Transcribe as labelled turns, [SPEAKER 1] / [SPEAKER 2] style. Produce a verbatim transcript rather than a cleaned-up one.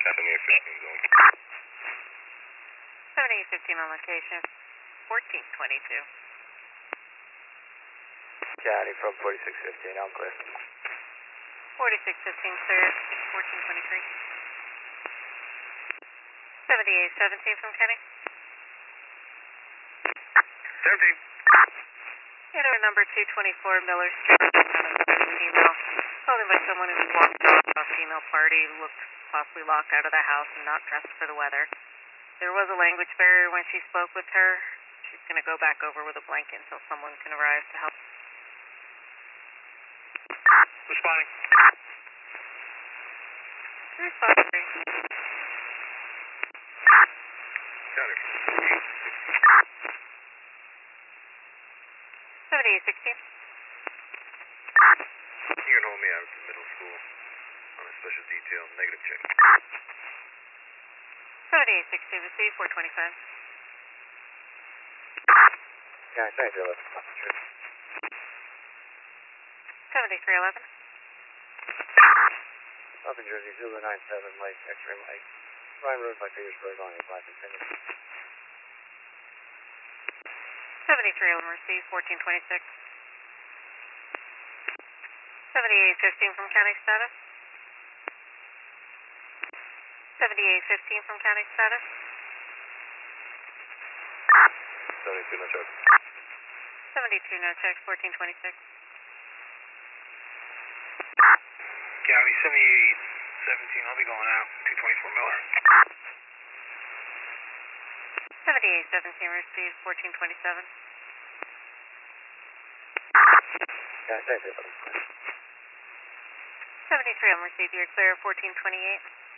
[SPEAKER 1] seventy-eight fifteen zone.
[SPEAKER 2] seventy-eight fifteen on location, fourteen twenty-two.
[SPEAKER 3] Johnny from forty-six fifteen, I'm clear.
[SPEAKER 2] forty-six fifteen clear, fourteen twenty-three. seventy-eight seventeen from Kenny.
[SPEAKER 1] seventeen.
[SPEAKER 2] Enter number two twenty-four Miller Street, female, called in by someone who walked off a female party, looked possibly locked out of the house and not dressed for the weather. There was a language barrier when she spoke with her. She's going to go back over with a blanket until someone can arrive to help.
[SPEAKER 1] Responding.
[SPEAKER 2] Responding.
[SPEAKER 1] Got it.
[SPEAKER 2] seventy-eight sixteen.
[SPEAKER 1] You can hold me out to middle school on a special detail negative check.
[SPEAKER 2] seventy-eight sixteen received, four twenty-five.
[SPEAKER 3] Johnny, thank you.
[SPEAKER 2] seventy-three eleven.
[SPEAKER 3] Up in Jersey, Zulu nine seven, Mike, X-ray Mike. Ryan Road by Petersburg on a five continue.
[SPEAKER 2] seventy-three eleven received, fourteen twenty-six. seventy-eight fifteen from county status. seventy-eight fifteen from county status.
[SPEAKER 1] seventy-two, no check.
[SPEAKER 2] seventy-two no check, fourteen twenty-six.
[SPEAKER 1] County seventy-eight seventeen, I'll be going out. two twenty-four Miller.
[SPEAKER 2] seventy-eight seventeen received, fourteen twenty-seven.
[SPEAKER 3] Johnny, thank you.
[SPEAKER 2] seventy-three eleven received, you're clear, fourteen twenty-eight.